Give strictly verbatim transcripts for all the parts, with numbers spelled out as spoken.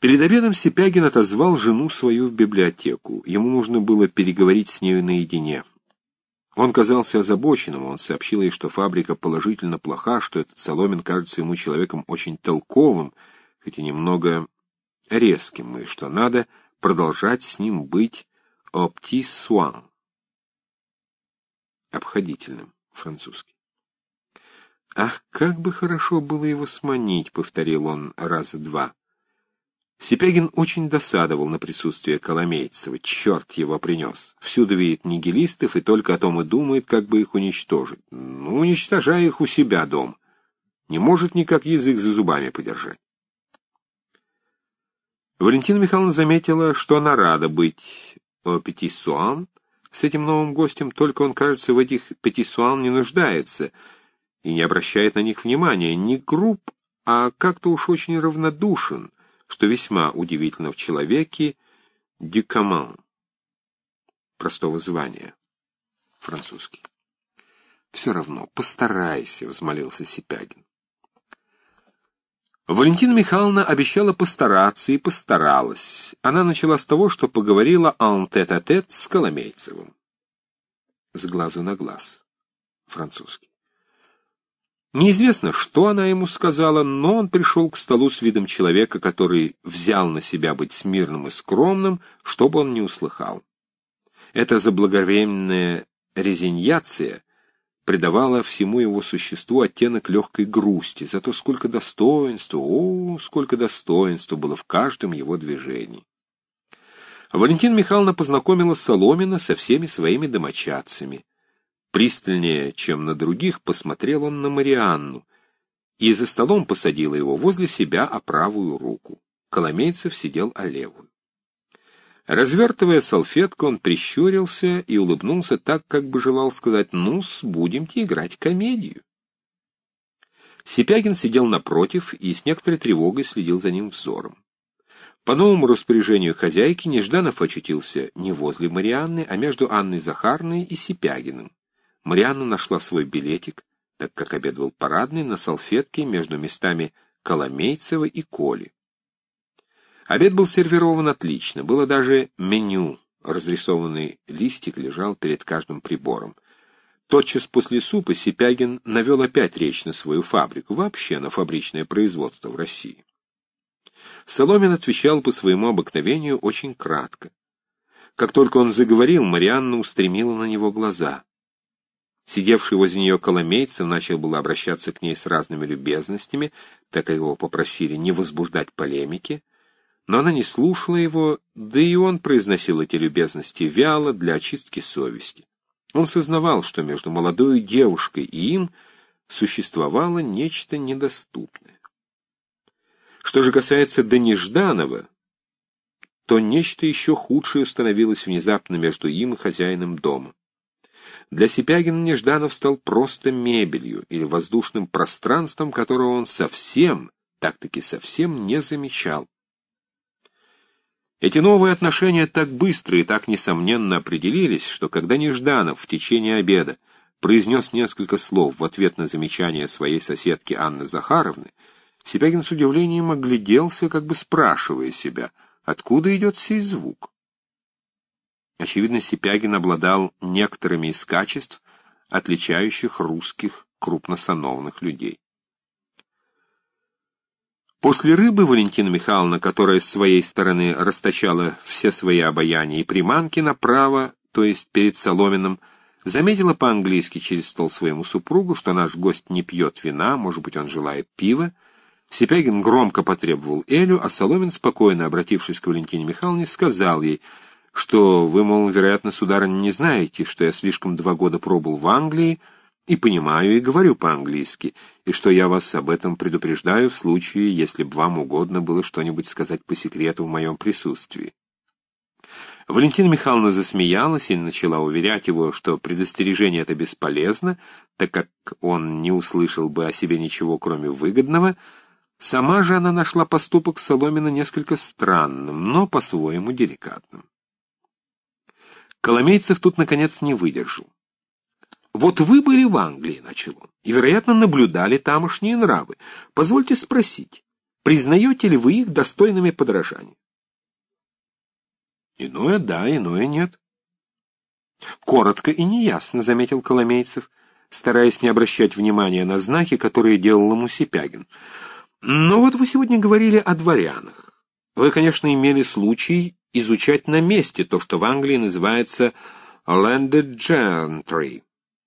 Перед обедом Сипягин отозвал жену свою в библиотеку. Ему нужно было переговорить с нею наедине. Он казался озабоченным, он сообщил ей, что фабрика положительно плоха, что этот Соломин кажется ему человеком очень толковым, хоть и немного резким, и что надо продолжать с ним быть au petit soin, обходительным, французский. «Ах, как бы хорошо было его сманить», — повторил он раза два. Сипягин очень досадовал на присутствие Коломейцева. Черт его принес. Всюду видит нигилистов и только о том и думает, как бы их уничтожить. Ну, уничтожая их у себя дома. Не может никак язык за зубами подержать. Валентина Михайловна заметила, что она рада быть au petit soin с этим новым гостем, только он, кажется, в этих petit soin не нуждается и не обращает на них внимания. Не груб, а как-то уж очень равнодушен, что весьма удивительно в человеке du commun, простого звания, французский. «Все равно, постарайся», — взмолился Сипягин. Валентина Михайловна обещала постараться и постаралась. Она начала с того, что поговорила en tête-à-tête с Коломейцевым. С глазу на глаз, французский. Неизвестно, что она ему сказала, но он пришел к столу с видом человека, который взял на себя быть смирным и скромным, чтобы он не услыхал. Эта заблаговременная резиньяция придавала всему его существу оттенок легкой грусти, зато сколько достоинства, о, сколько достоинства было в каждом его движении. Валентина Михайловна познакомила Соломина со всеми своими домочадцами. Пристальнее, чем на других, посмотрел он на Марианну и за столом посадила его возле себя о правую руку. Коломейцев сидел о левую. Развертывая салфетку, он прищурился и улыбнулся так, как бы желал сказать: «Ну-с, будемте играть комедию». Сипягин сидел напротив и с некоторой тревогой следил за ним взором. По новому распоряжению хозяйки Нежданов очутился не возле Марианны, а между Анной Захаровной и Сипягиным. Марианна нашла свой билетик, так как обед был парадный, на салфетке между местами Коломейцева и Коли. Обед был сервирован отлично, было даже меню, разрисованный листик лежал перед каждым прибором. Тотчас после супа Сипягин навел опять речь на свою фабрику, вообще на фабричное производство в России. Соломин отвечал по своему обыкновению очень кратко. Как только он заговорил, Марианна устремила на него глаза. Сидевший возле нее Коломейцев начал было обращаться к ней с разными любезностями, так как его попросили не возбуждать полемики, но она не слушала его, да и он произносил эти любезности вяло для очистки совести. Он сознавал, что между молодой девушкой и им существовало нечто недоступное. Что же касается до Нежданова, то нечто еще худшее установилось внезапно между им и хозяином дома. Для Сипягина Нежданов стал просто мебелью или воздушным пространством, которого он совсем, так-таки совсем не замечал. Эти новые отношения так быстро и так несомненно определились, что когда Нежданов в течение обеда произнес несколько слов в ответ на замечание своей соседки Анны Захаровны, Сипягин с удивлением огляделся, как бы спрашивая себя, откуда идет сей звук. Очевидно, Сипягин обладал некоторыми из качеств, отличающих русских крупносановных людей. После рыбы Валентина Михайловна, которая с своей стороны расточала все свои обаяния и приманки направо, то есть перед Соломиным, заметила по-английски через стол своему супругу, что наш гость не пьет вина, может быть, он желает пива. Сипягин громко потребовал Элю, а Соломин, спокойно обратившись к Валентине Михайловне, сказал ей, что вы, мол, вероятно, сударыня, не знаете, что я слишком два года пробыл в Англии и понимаю и говорю по-английски, и что я вас об этом предупреждаю в случае, если бы вам угодно было что-нибудь сказать по секрету в моем присутствии. Валентина Михайловна засмеялась и начала уверять его, что предостережение это бесполезно, так как он не услышал бы о себе ничего, кроме выгодного. Сама же она нашла поступок Соломина несколько странным, но по-своему деликатным. Коломейцев тут, наконец, не выдержал. «Вот вы были в Англии, — начал он, — и, вероятно, наблюдали тамошние нравы. Позвольте спросить, Признаете ли вы их достойными подражания? Иное да, иное нет. Коротко и неясно, заметил Коломейцев, стараясь не обращать внимания на знаки, которые делал ему Сипягин. Но вот вы сегодня говорили о дворянах. Вы, конечно, имели случай изучать на месте то, что в Англии называется landed gentry,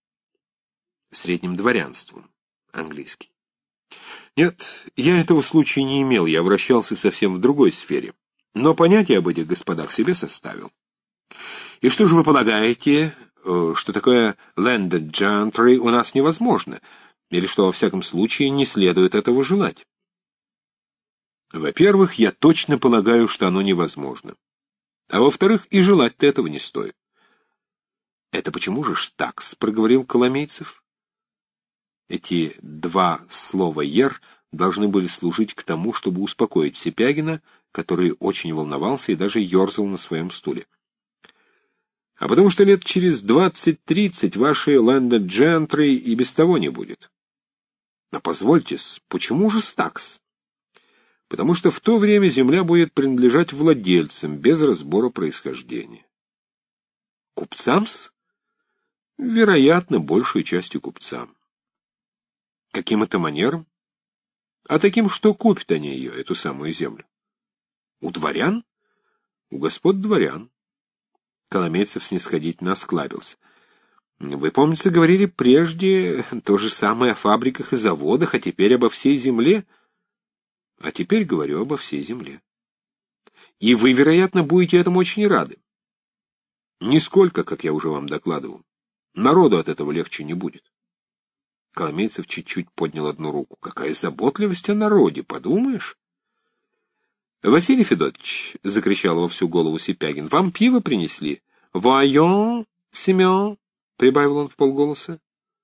средним дворянством, английский. Нет, я этого случая не имел, я вращался совсем в другой сфере. Но понятие об этих господах себе составил. И что же вы полагаете, что такое landed gentry у нас невозможно, или что, во всяком случае, не следует этого желать? Во-первых, я точно полагаю, что оно невозможно. А во-вторых, и желать-то этого не стоит. «Это почему же штакс?» — проговорил Коломейцев. Эти два слова «ер» должны были служить к тому, чтобы успокоить Сипягина, который очень волновался и даже ерзал на своем стуле. А потому что лет через двадцать-тридцать вашей landed gentry и без того не будет. Но позвольте, почему же стакс? Потому что в то время земля будет принадлежать владельцам, без разбора происхождения. Купцам-с? Вероятно, большей частью купцам. Каким это манером? А таким, что купят они ее, эту самую землю. У дворян? У господ дворян. Коломейцев снисходительно осклабился. Вы, помнится, говорили прежде то же самое о фабриках и заводах, а теперь обо всей земле? А теперь говорю обо всей земле. И вы, вероятно, будете этому очень рады. Нисколько, как я уже вам докладывал. Народу от этого легче не будет. Коломейцев чуть-чуть поднял одну руку. Какая заботливость о народе, подумаешь? — Василий Федотович, — закричал во всю голову Сипягин, — вам пиво принесли? — Voyons, Семен, — прибавил он вполголоса.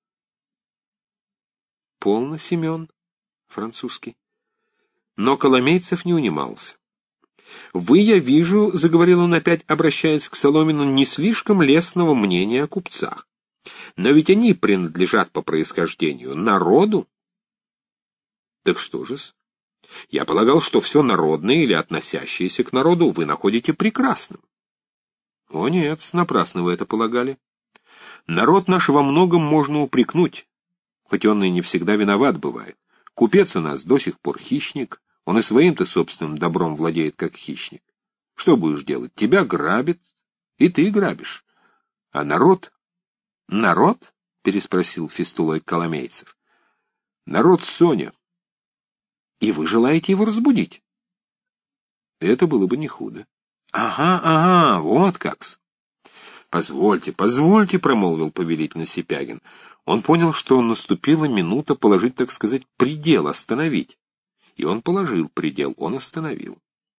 — Полно, Семен, французский. Но Коломейцев не унимался. — Вы, я вижу, — заговорил он опять, обращаясь к Соломину, — не слишком лестного мнения о купцах. Но ведь они принадлежат по происхождению народу. — Так что же-с? Я полагал, что все народное или относящееся к народу вы находите прекрасным. О нет, напрасно вы это полагали. Народ наш во многом можно упрекнуть, хоть он и не всегда виноват бывает. Купец у нас до сих пор хищник, он и своим-то собственным добром владеет как хищник. Что будешь делать? Тебя грабит, и ты грабишь. А народ? Народ? Переспросил фистулой Коломейцев. Народ Соня. И вы желаете его разбудить? Это было бы не худо. Ага, ага, вот как-с. Позвольте, позвольте, промолвил повелительно Сипягин. Он понял, что наступила минута положить, так сказать, предел, остановить. И он положил предел, он остановил.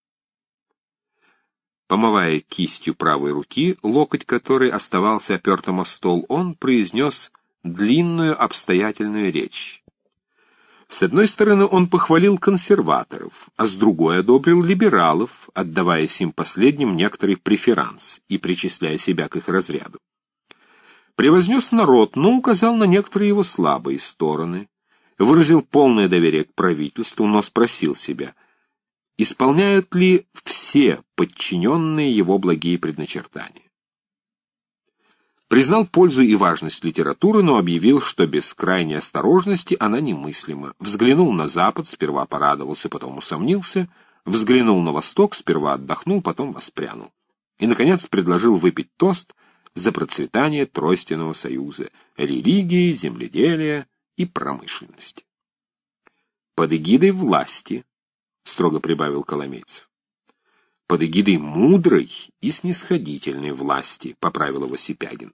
Помывая кистью правой руки, локоть которой оставался опертым о стол, он произнес длинную обстоятельную речь. С одной стороны, он похвалил консерваторов, а с другой одобрил либералов, отдавая им последним некоторый преферанс и причисляя себя к их разряду. Превознес народ, но указал на некоторые его слабые стороны, выразил полное доверие к правительству, но спросил себя, исполняют ли все подчиненные его благие предначертания. Признал пользу и важность литературы, но объявил, что без крайней осторожности она немыслима. Взглянул на Запад, сперва порадовался, потом усомнился, взглянул на Восток, сперва отдохнул, потом воспрянул. И, наконец, предложил выпить тост за процветание Тройственного союза, религии, земледелия и промышленности. «Под эгидой власти», — строго прибавил Коломейцев. «Под эгидой мудрой и снисходительной власти», — поправил его Сипягин.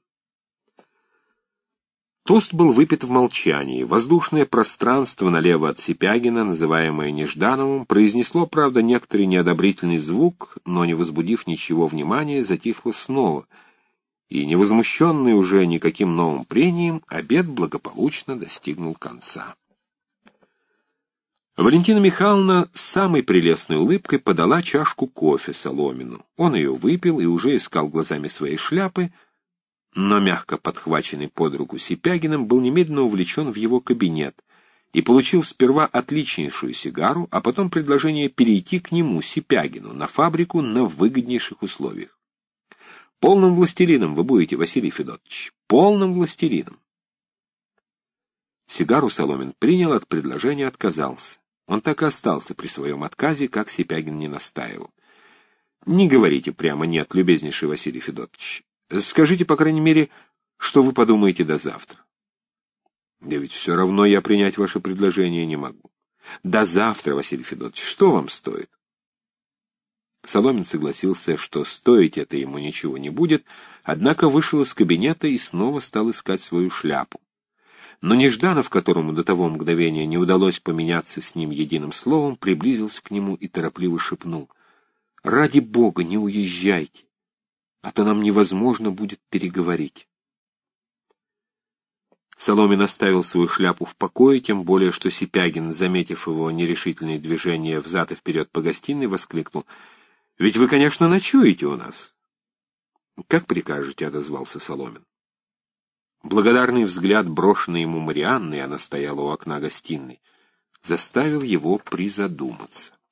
Тост был выпит в молчании. Воздушное пространство налево от Сипягина, называемое Неждановым, произнесло, правда, некоторый неодобрительный звук, но, не возбудив ничего внимания, затихло снова, и, невозмущенный уже никаким новым прением, обед благополучно достигнул конца. Валентина Михайловна с самой прелестной улыбкой подала чашку кофе Соломину. Он ее выпил и уже искал глазами своей шляпы, но, мягко подхваченный под руку Сипягиным, был немедленно увлечен в его кабинет, и получил сперва отличнейшую сигару, а потом предложение перейти к нему, Сипягину, на фабрику на выгоднейших условиях. Полным властелином вы будете, Василий Федотович, полным властелином. Сигару Соломин принял, от предложения отказался. Он так и остался при своем отказе, как Сипягин не настаивал. Не говорите прямо «нет», любезнейший Василий Федотович. Скажите, по крайней мере, что вы подумаете до завтра. Да ведь все равно я принять ваше предложение не могу. До завтра, Василий Федотович, что вам стоит? Соломин согласился, что стоить это ему ничего не будет, однако вышел из кабинета и снова стал искать свою шляпу. Но Нежданов, которому до того мгновения не удалось поменяться с ним единым словом, приблизился к нему и торопливо шепнул: «Ради Бога, не уезжайте, а то нам невозможно будет переговорить». Соломин оставил свою шляпу в покое, тем более что Сипягин, заметив его нерешительные движения взад и вперед по гостиной, воскликнул: «Ведь вы, конечно, ночуете у нас». «Как прикажете», — отозвался Соломин. Благодарный взгляд, брошенный ему Марианной, она стояла у окна гостиной, заставил его призадуматься.